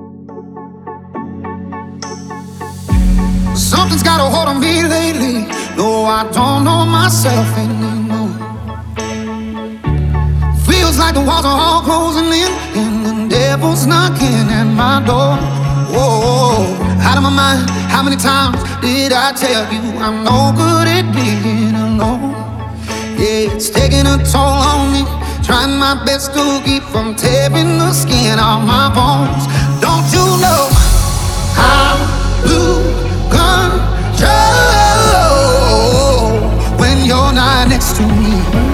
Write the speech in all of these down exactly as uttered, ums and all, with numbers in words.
Something's got a hold on me lately. No, I don't know myself anymore. Feels like the walls are all closing in, and the devil's knocking at my door. Whoa, out of my mind. How many times did I tell you I'm no good at being alone? Yeah, it's taking a toll on me. Trying my best to keep from tearing the skin off my bones. Don't you know I lose control when you're not next to me?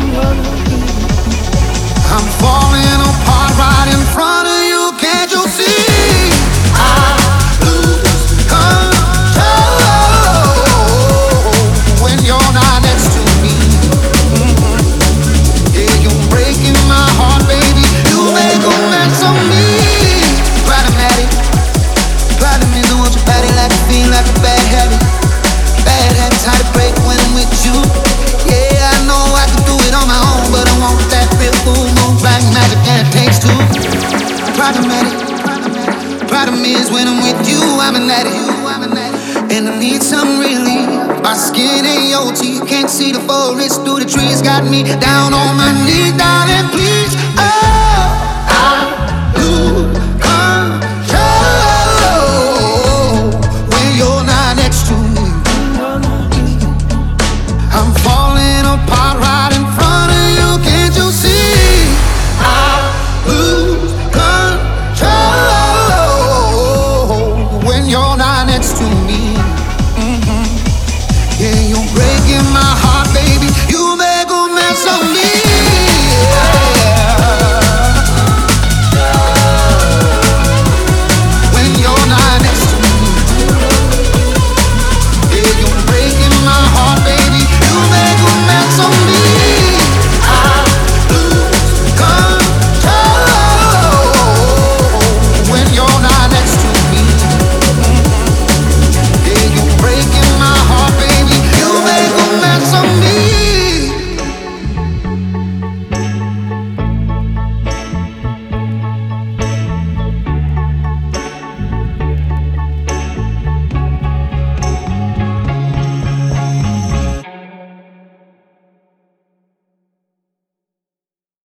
I'm falling apart right in front of you. Can't you see? I lose control when you're not next to me. Mm-hmm. Yeah, you're breaking my heart, baby. You make a mess of me. Problematic, problem is I want your body like you feel like a bad habit. Bad habits hard to break when I'm with you. Yeah, I know I can do it on my own, but I want that real cool move like magic, and it takes two. Problematic, problem is when I'm with you, I'm an addict, and I need some relief. My skin ain't O T, you can't see the forest through the trees. Got me down on my knees, darling, please.